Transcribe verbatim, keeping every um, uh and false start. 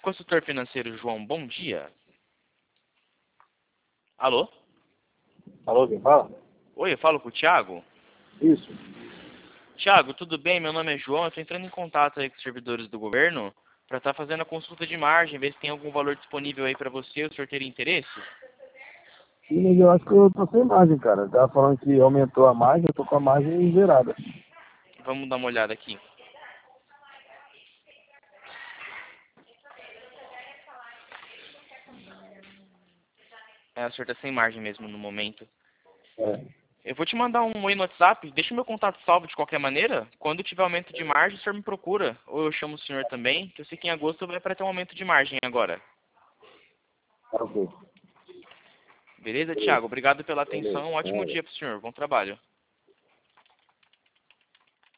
Consultor financeiro João, bom dia. Alô? Alô, quem fala? Oi, eu falo com o Thiago? Isso. Thiago, tudo bem? Meu nome é João, eu estou entrando em contato aí com os servidores do governo para estar fazendo a consulta de margem, ver se tem algum valor disponível aí para você, o senhor teria interesse? Sim, mas eu acho que eu tô sem margem, cara. Tava falando que aumentou a margem, eu tô com a margem zerada. Vamos dar uma olhada aqui. É, o senhor está sem margem mesmo no momento. É. Eu vou te mandar um oi no WhatsApp, deixa o meu contato salvo de qualquer maneira. Quando tiver aumento de margem, o senhor me procura. Ou eu chamo o senhor também, que eu sei que em agosto vai para ter um aumento de margem agora. Tá ok. Beleza, Thiago? Obrigado pela Beleza. atenção. Um ótimo É. dia para o senhor. Bom trabalho.